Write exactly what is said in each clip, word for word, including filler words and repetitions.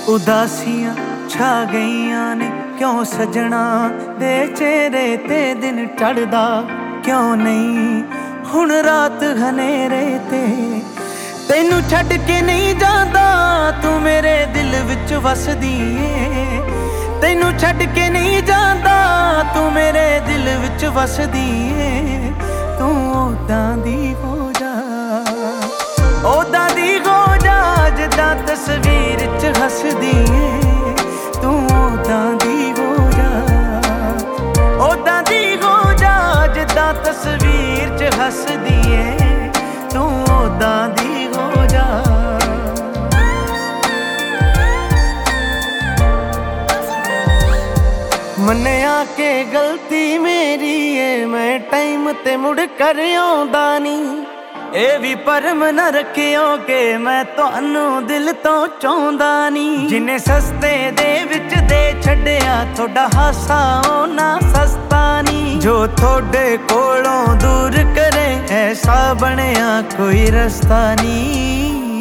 ਉਦਾਸੀਆਂ ਛਾ ਗਈਆਂ ਨੇ ਕਿਉਂ ਸਜਣਾ ਦੇ ਚਿਹਰੇ ਤੇ ਦਿਨ ਚੜ੍ਹਦਾ ਕਿਉਂ ਨਹੀਂ ਹੁਣ ਰਾਤ ਹਨੇਰੇ ਤੇ ਤੈਨੂੰ ਛੱਡ ਕੇ ਨਹੀਂ ਜਾਂਦਾ ਤੂੰ ਮੇਰੇ ਦਿਲ ਵਿੱਚ ਵਸਦੀ ਏ ਤੈਨੂੰ ਛੱਡ ਕੇ ਨਹੀਂ ਜਾਂਦਾ ਤੂੰ ਮੇਰੇ ਦਿਲ ਵਿੱਚ ਵਸਦੀ ਏ ਤੂੰ ਉਦਾਂ ਦੀ ਹੋ ਜਾ ਉਦਾਂ ਦੀ ਹੋ ਜਾ ਜਿੱਦਾਂ ਤਸਵੀਰ 'ਚ ਹੱਸਦੀ ਏ ਤੂੰ ਉਦਾਂ ਦੀ ਹੋ ਜਾ ਉਦਾਂ ਦੀ ਹੋ ਜਾ ਜਿੱਦਾਂ ਤਸਵੀਰ 'ਚ ਹੱਸਦੀ ਏ ਤੂੰ ਉਦਾਂ ਦੀ ਹੋ ਜਾ ਮੰਨਿਆ ਕਿ ਗਲਤੀ ਮੇਰੀ ਏ ਮੈਂ ਟਾਈਮ ਤੇ ਮੁੜ ਕਰ ਆਉਂਦਾ ਨੀ ਇਹ ਵੀ ਭਰਮ ਨਾ ਰੱਖਿਓ ਕਿ ਮੈਂ ਤੁਹਾਨੂੰ ਦਿਲ ਤੋਂ ਚਾਹੁੰਦਾ ਨੀ ਜਿੰਨੇ ਸਸਤੇ ਦੇ ਵਿੱਚ ਦੇ ਛੱਡਿਆ ਤੁਹਾਡਾ ਹਾਸਾ ਉਹ ਨਾ ਸਸਤਾ ਨੀ ਜੋ ਤੁਹਾਡੇ ਕੋਲੋਂ ਦੂਰ ਕਰੇ ਐਸਾ ਬਣਿਆ ਕੋਈ ਰਸਤਾ ਨੀ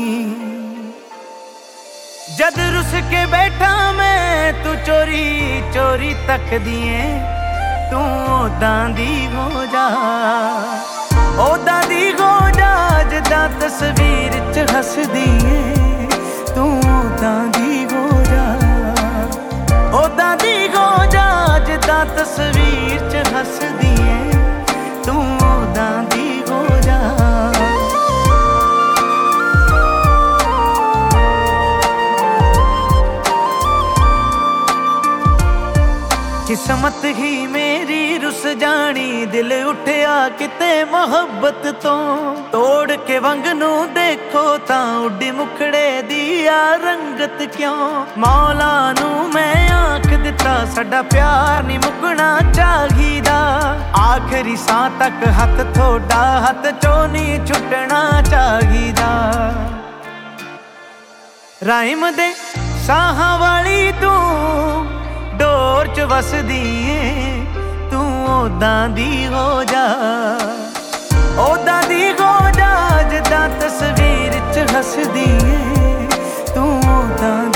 ਜਦ ਰੁੱਸ ਕੇ ਬੈਠਾ ਮੈਂ ਤੂੰ ਚੋਰੀ ਚੋਰੀ ਤੱਕਦੀ ਏ ਤੂੰ ਉਦਾਂ ਦੀ ਹੋ ਜਾ ਉਦਾਂ ਦੀ ਹੋ ਜਾ ਜਿੱਦਾਂ ਤਸਵੀਰ 'ਚ ਹੱਸਦੀ ਏ ਤੂੰ ਉਦਾਂ ਦੀ ਹੋ ਜਾ ਉਦਾਂ ਦੀ ਹੋ ਜਾ ਜਿੱਦਾਂ ਤਸਵੀਰ 'ਚ ਹੱਸਦੀ ਏ ਤੂੰ ਉਦਾਂ ਦੀ ਹੋ ਜਾ ਕਿਸਮਤ ਹੀ ਮੇਰੀ ਰੁੱਸ ਜਾਣੀ ਦਿਲ ਉੱਠਿਆ ਕਿਤੇ ਮੁਹੱਬਤ ਤੋਂ ਤੋੜ ਕੇ ਵੰਗ ਨੂੰ ਦੇਖੋ ਤਾਂ ਉੱਡੀ ਮੁਖੜੇ ਦੀ ਆ ਰੰਗਤ ਕਿਉਂ ਮੌਲਾ ਨੂੰ ਮੈਂ ਆਖ ਦਿੱਤਾ ਸਾਡਾ ਪਿਆਰ ਨੀ ਮੁੱਕਣਾ ਚਾਹੀਦਾ ਆਖਰੀ ਸਾਹ ਤੱਕ ਹੱਥ ਤੁਹਾਡਾ ਹੱਥ ਚੋਂ ਨੀ ਛੁੱਟਣਾ ਚਾਹੀਦਾ ਰਾਇਮ ਦੇ ਸਾਹਾਂ ਵਾਲੀ ਤੂੰ ਡੋਰ 'ਚ ਵਸਦੀ ਏ ਤੂੰ ਉਦਾਂ ਦੀ ਹੋ ਜਾ ਉਦਾਂ ਦੀ ਹੋ ਜਾ ਜਿੱਦਾਂ ਤਸਵੀਰ 'ਚ ਹੱਸਦੀ ਏ ਤੂੰ ਉਦਾਂ